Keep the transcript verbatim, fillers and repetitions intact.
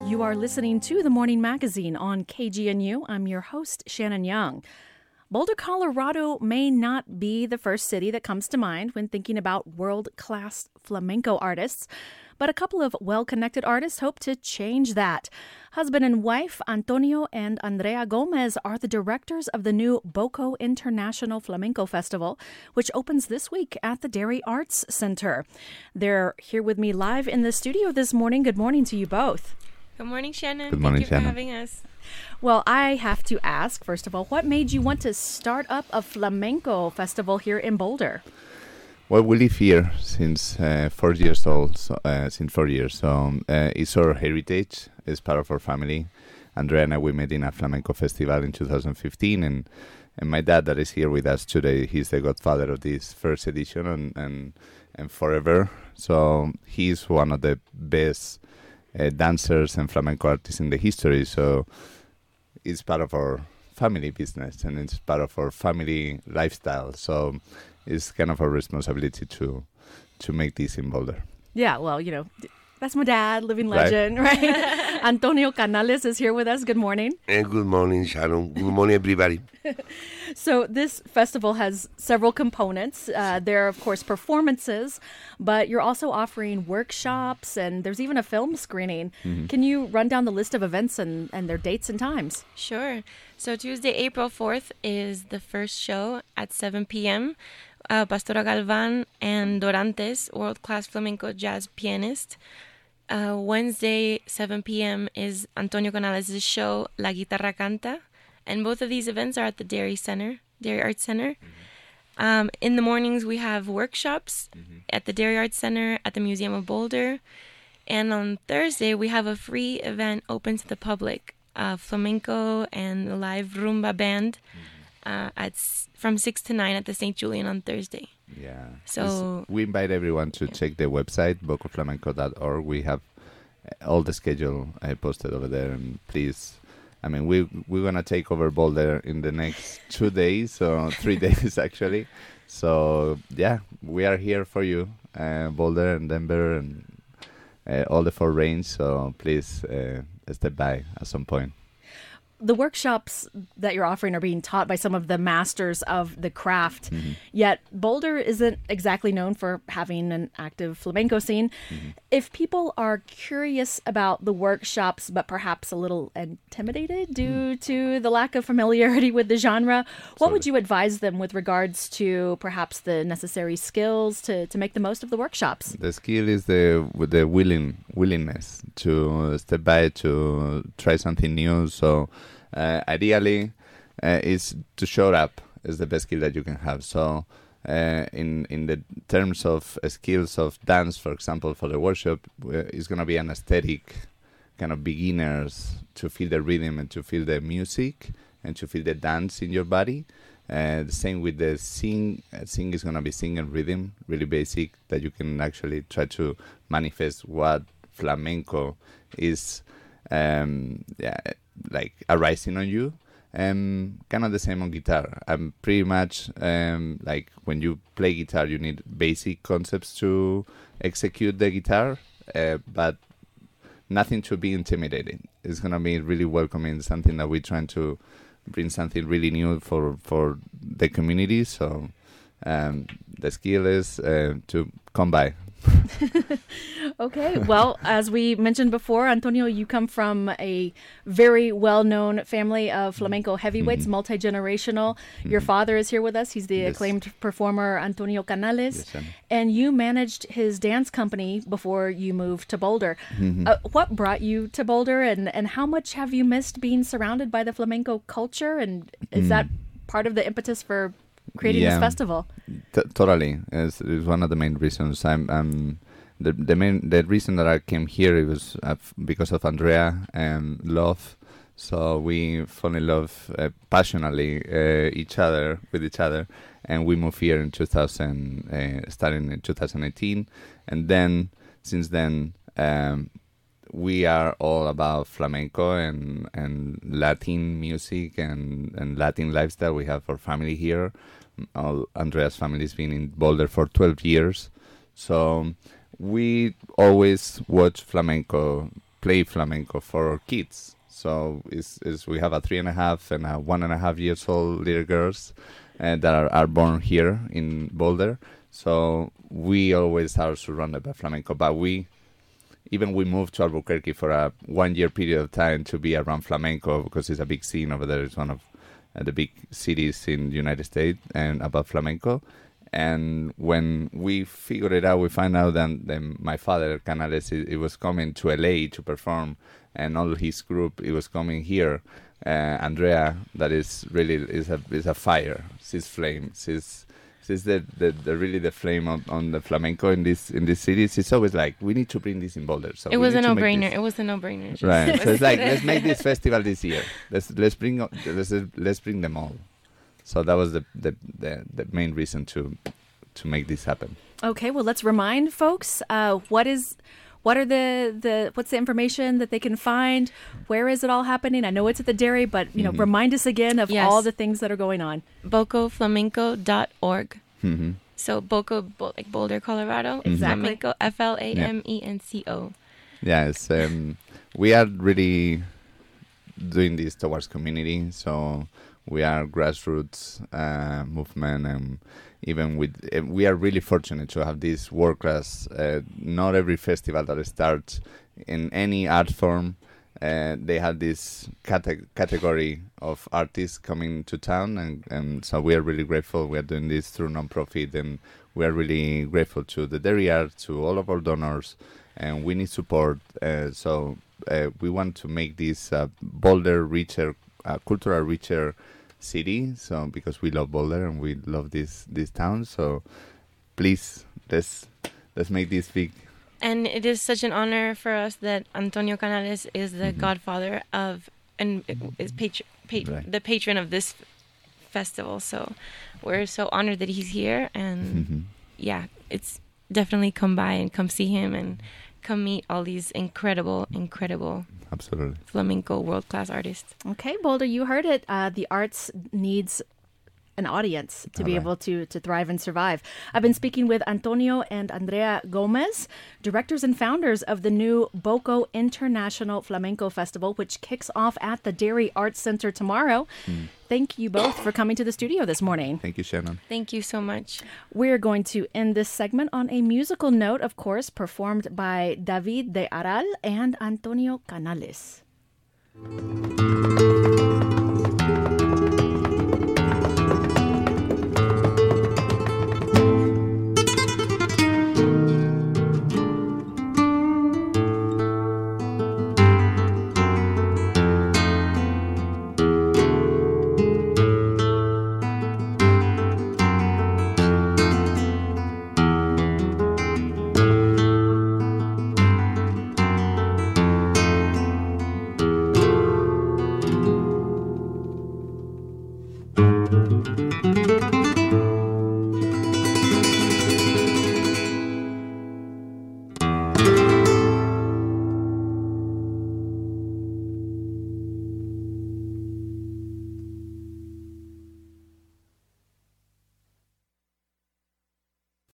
You are listening to The Morning Magazine on K G N U. I'm your host, Shannon Young. Boulder, Colorado may not be the first city that comes to mind when thinking about world-class flamenco artists, but a couple of well-connected artists hope to change that. Husband and wife Antonio and Andrea Gomez are the directors of the new Boco International Flamenco Festival, which opens this week at the Dairy Arts Center. They're here with me live in the studio this morning. Good morning to you both. Good morning, Shannon. Good morning, Thank you Shannon. for having us. Well, I have to ask, first of all, what made you want to start up a flamenco festival here in Boulder? Well, we live here since uh, four years old, so, uh, since four years. So um, uh, it's our heritage. It's part of our family. Andrea and I, we met in a flamenco festival in two thousand fifteen, and, and my dad that is here with us today, he's the godfather of this first edition and, and, and forever. So he's one of the best uh, dancers and flamenco artists in the history. So it's part of our family business and it's part of our family lifestyle. So it's kind of our responsibility to to make this in Boulder. Yeah, well, you know, that's my dad, living Right. legend, right? Antonio Canales is here with us. Good morning. And good morning, Sharon. Good morning, everybody. So this festival has several components. Uh, there are, of course, performances, but you're also offering workshops and there's even a film screening. Mm-hmm. Can you run down the list of events and, and their dates and times? Sure. So Tuesday, April fourth is the first show at seven p.m. Uh, Pastora Galvan and Dorantes, world-class flamenco jazz pianist. Uh, Wednesday, seven p.m. is Antonio Canales' show, La Guitarra Canta. And both of these events are at the Dairy Center, Dairy Arts Center. Mm-hmm. Um, in the mornings, we have workshops mm-hmm. at the Dairy Arts Center, at the Museum of Boulder. And on Thursday, we have a free event open to the public, uh, flamenco and a live rumba band mm-hmm. uh, at s- from six to nine at the Saint Julian on Thursday. Yeah. So It's- we invite everyone to yeah. check the website, boco flamenco dot org. We have uh, all the schedule uh, posted over there. And please, I mean, we, we're going to take over Boulder in the next two days, or three days actually. So, yeah, we are here for you, uh, Boulder and Denver and uh, all the four range. So please uh, step by at some point. The workshops that you're offering are being taught by some of the masters of the craft, Mm-hmm. yet Boulder isn't exactly known for having an active flamenco scene. Mm-hmm. If people are curious about the workshops, but perhaps a little intimidated due Mm. to the lack of familiarity with the genre, what Absolutely. would you advise them with regards to perhaps the necessary skills to, to make the most of the workshops? The skill is the with the willing willingness to step by to try something new. So uh, ideally, uh, is to show up is the best skill that you can have. So uh, in in the terms of uh, skills of dance, for example, for the workshop, uh, it's gonna be an aesthetic kind of beginners to feel the rhythm and to feel the music and to feel the dance in your body. Uh, the same with the sing. Uh, sing is going to be sing and rhythm, really basic, that you can actually try to manifest what flamenco is, um, yeah, like arising on you. Um, kind of the same on guitar. I'm pretty much um, like when you play guitar, you need basic concepts to execute the guitar, uh, but nothing to be intimidating. It's going to be really welcoming, something that we're trying to bring something really new for, for the community. So um, the skill is uh, to come by. Okay, well, as we mentioned before, Antonio, you come from a very well-known family of flamenco heavyweights, Mhm. multi-generational. Your father is here with us. He's the Yes. acclaimed performer Antonio Canales. Yes, Anna. And you managed his dance company before you moved to Boulder. Mhm. Uh, what brought you to Boulder, and, and how much have you missed being surrounded by the flamenco culture? And is Mm. that part of the impetus for creating this Yeah. festival? T- totally, it's, it's one of the main reasons. I'm, I'm the the main the reason that I came here it was uh, f- because of Andrea and love. So we fell in love uh, passionately uh, each other with each other, and we moved here in two thousand, uh, starting in two thousand eighteen, and then since then um, we are all about flamenco and and Latin music and and Latin lifestyle. We have our family here. All Andrea's family has been in Boulder for twelve years, so we always watch flamenco play flamenco for kids. So it's, it's, we have a three and a half and a one and a half years old little girls uh, that are, are born here in Boulder. So we always are surrounded by flamenco. But we, even we moved to Albuquerque for a one year period of time to be around flamenco because it's a big scene over there. It's one of uh, the big cities in the United States and about flamenco. And when we figured it out, we found out that, that my father, Canales, it, it was coming to L A to perform, and all his group, it was coming here. Uh, Andrea, that is really is a is a fire. She's flame. She's she's the, the, the really the flame on, on the flamenco in this in this city. It's always like we need to bring this in Boulder. So it we was a need to make no-brainer. this. It was a no-brainer. Right. So it's like let's make this festival this year. Let's let's bring let's let's bring them all. So that was the, the, the, the main reason to to make this happen. Okay, well, let's remind folks uh, what is what are the, the what's the information that they can find? Where is it all happening? I know it's at the dairy, but you know, Mm-hmm. remind us again of Yes. all the things that are going on. boco flamenco dot org. Mm-hmm. So Boco, Bo- like Boulder, Colorado. Exactly. Flamenco, F L A M E N C O. Yes, um, we are really doing this towards community. So we are grassroots uh, movement, and even with uh, we are really fortunate to have this world class. Uh, not every festival that starts in any art form, uh, they have this cate- category of artists coming to town, and, and so we are really grateful. We are doing this through nonprofit, and we are really grateful to the Dairy Art, to all of our donors, and we need support. Uh, so uh, we want to make this uh, Boulder richer, uh, cultural richer city. So because we love Boulder and we love this this town, so please let's let's make this big. And it is such an honor for us that Antonio Canales is the Mhm. godfather of and is patron, pa- Right. the patron of this festival. So we're so honored that he's here, and Mhm. yeah, it's definitely come by and come see him and come meet all these incredible, incredible Absolutely. flamenco world-class artists. Okay, Boulder, you heard it. Uh, the arts needs an audience to All be right. able to to thrive and survive. I've been speaking with Antonio and Andrea Gomez, directors and founders of the new Boco International Flamenco Festival, which kicks off at the Dairy Arts Center tomorrow. Thank you both for coming to the studio this morning. Thank you, Shannon. Thank you so much. We're going to end this segment on a musical note, of course, performed by David de Aral and Antonio Canales. Thank you.